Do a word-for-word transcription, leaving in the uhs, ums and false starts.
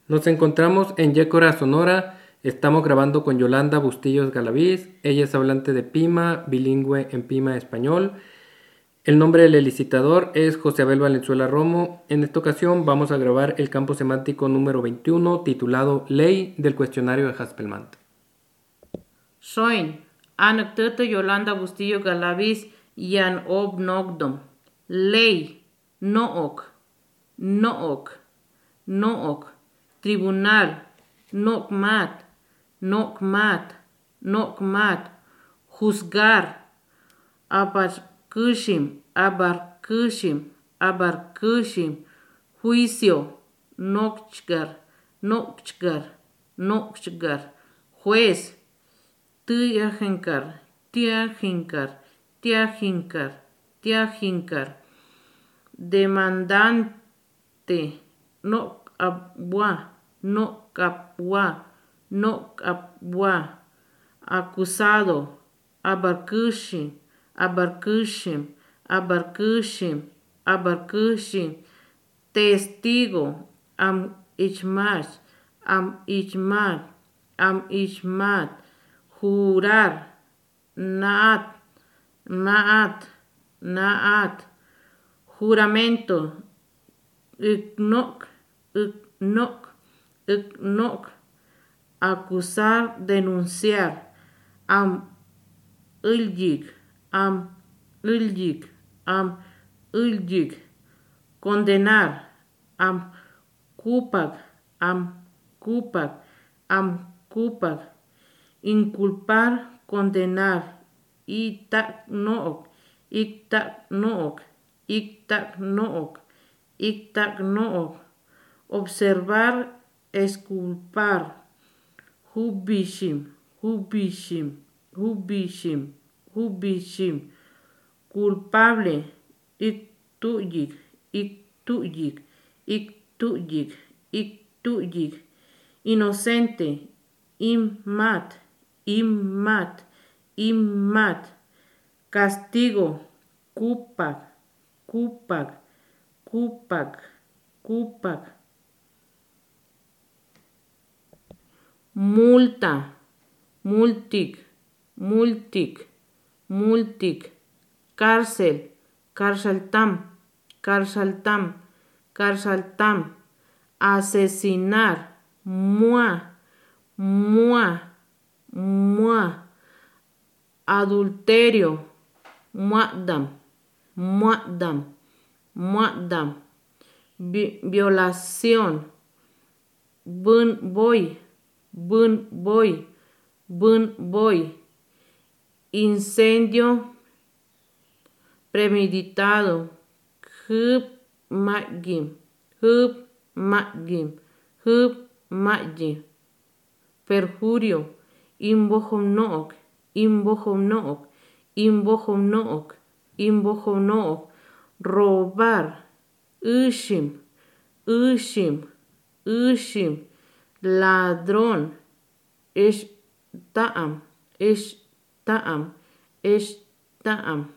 Nos encontramos en Yécora, Sonora. Estamos grabando con Yolanda Bustillos Galaviz. Ella es hablante de Pima, bilingüe en Pima español. El nombre del licitador es José Abel Valenzuela Romo. En esta ocasión vamos a grabar el campo semántico número veintiuno, titulado Ley del cuestionario de Haspelmann. Soin, anecdoto Yolanda Bustillo Galaviz, yan ob nogdom. Ley, nook, nook, nook. Tribunal, nokmat, nokmat, nokmat. Juzgar, abarkushim, abarkushim, abarkushim. Juicio, nokchgar, nokchgar, nokchgar. Juez, tiajinkar, tiajinkar, tiajinkar, tiajinkar. Demandante, no abwa, no kapwa, no kapwa. Acusado, abarkushim, abarkushim, abarkushim, abarkushim. Testigo, am ichmat, am ichmat, am ichmat. Jurar, naat, naat, naat. Juramento, iknok, iknok, iknok. Acusar, denunciar, am iljik, am iljik, am iljik. Condenar, am kupag, am kupag, am kupag. Inculpar, condenar, iktak nook, iktak nook, iktak nook, iktak nook. Observar, esculpar, hubishim, hubishim, hubishim, hubishim. Culpable, iktuyik, iktuyik, iktuyik, iktuyik. Inocente, immat, immat, immat. Castigo, kupag, kupag, kupag, kupag. Multa, multik, multik, multik. Cárcel, carceltam, carceltam, carceltam. Asesinar, mua, mua, mua. Adulterio, muadam, muadam, muadam. Vi- violación, bun boy, bun boy, bun boy. Incendio premeditado, hub magim, hub magim, hub magim. Perjurio, imbohomnook, imbohomnook, imbohomnook, imbohomnook. Robar, ushim, ushim, ushim. Ladrón, es taam, es taam, es taam.